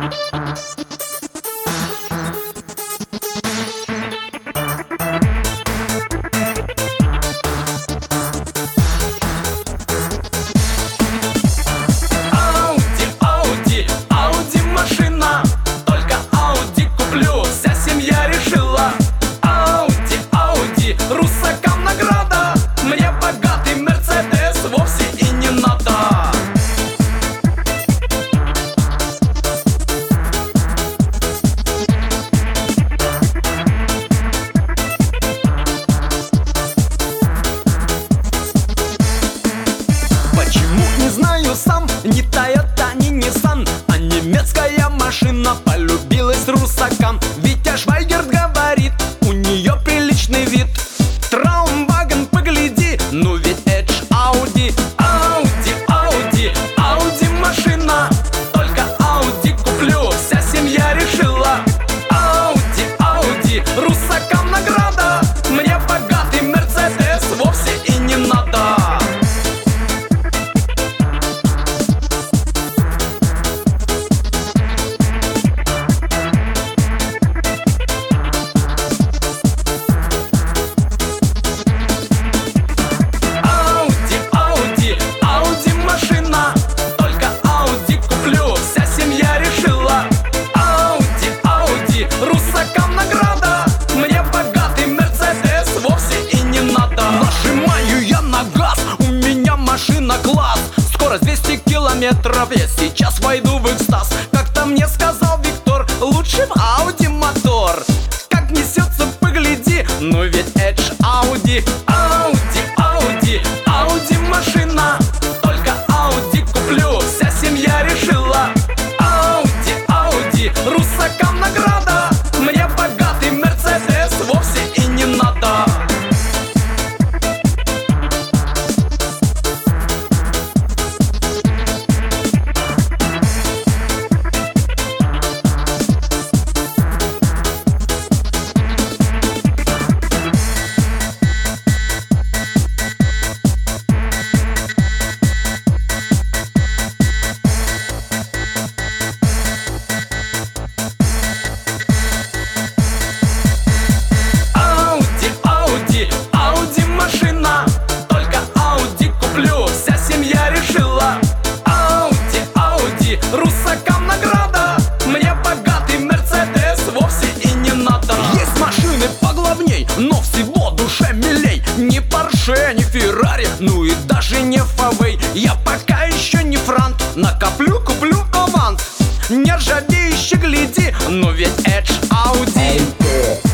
Сам не Toyota, не Nissan, а немецкая машина полюбилась русакам. Витя Швайгерт говорит, у нее приличный вид. Траумваген, погляди, ну ведь это ж Audi. Audi, Audi, Audi машина. Только Audi куплю, вся семья решила. Audi, Audi, русакам награда. Мне богатый Мерседес вовсе и не надо. Русакам награда, мне богатый Мерседес вовсе и не надо. Нажимаю я на газ, у меня машина класс. Скорость 200 километров, я сейчас войду в экстаз. Как-то мне сказал Виктор, лучше в Audi мотор. Как несется, погляди, ну ведь это ж Audi. Audi, Audi, Audi машина. Только Audi куплю, вся семья решила. Audi, Audi, русакам награда. Мне богатый Мерседес вовсе и не надо. Русакам награда, мне богатый Мерседес вовсе и не надо. Есть машины поглавней, но всего душе милей. Ни Порше, ни Феррари, ну и даже не Фавей. Я пока еще не франт, накоплю, куплю аванс. Не ржавеющий, гляди, но ведь это ж Audi.